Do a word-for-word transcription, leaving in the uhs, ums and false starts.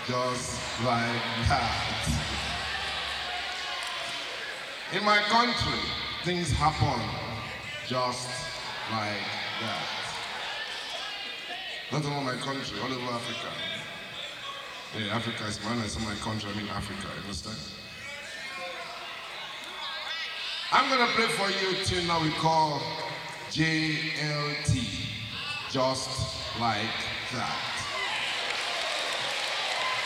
just like that. In my country, things happen just like that. Not only my country, all over Africa. Yeah, Africa is mine, it's my country, I mean Africa, you understand? I'm gonna play for you a tune now we call J L T, just like that.